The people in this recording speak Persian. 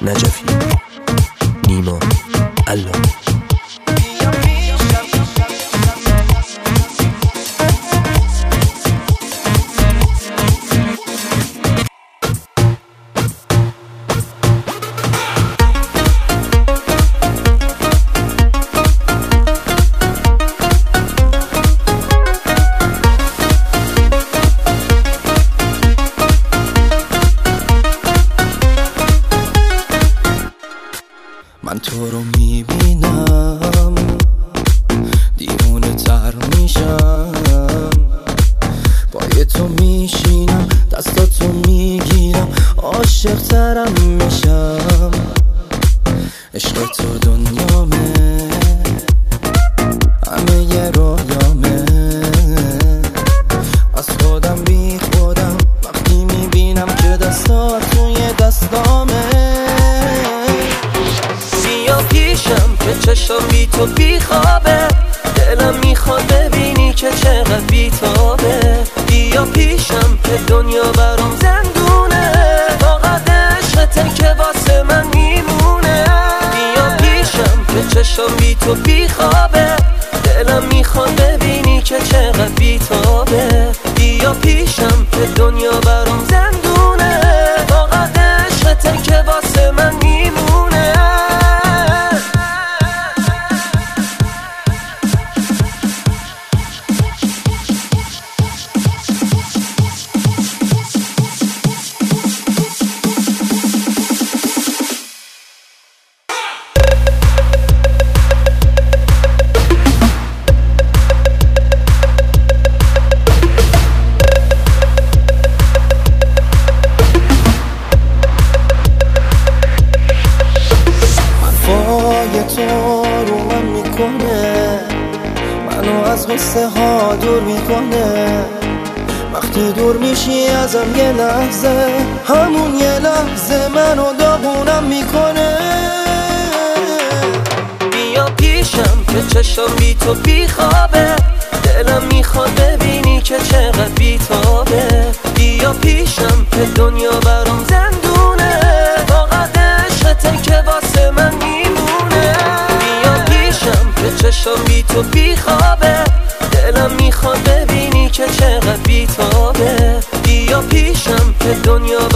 نجفی، نیما، علانی. من تو رو میبینم دیوونه تر میشم، پای تو میشینم دستاتو میگیرم عاشق ترم میشم. عشق تو دنیامه، همه یه رویامه، از خودم بی خودم وقتی میبینم که دستات توی دستامه. پیشم که چشم بی تو بی خوابه، دلم میخواد ببینی که چقدر بی تابه. بیا پیشم که دنیا برام زندونه، فقط عشقته که واسه من میمونه. بیا پیشم که چشم بی تو بی خوابه، دلم میخواد ببینی که چقدر بی تابه. بیا پیشم که دنیا برام زندونه، فقط عشقته که واسه من میمونه. تو رو من میکنه، منو از قصه ها دور میکنه. وقتی دور میشی ازم یه لحظه، همون یه لحظه منو داغونم میکنه. بیا پیشم که چشم بی تو بی خوابه، دلم میخواد ببینی که چقدر بی تابه. بیا پیشم که دنیا برام زندونه، فقط عشقته که واسه من میمونه. بیا پیشم که چشم بی تو بی خوابه، دلم میخواد ببینی که چقدر بی تابه. بیا پیشم که دنیا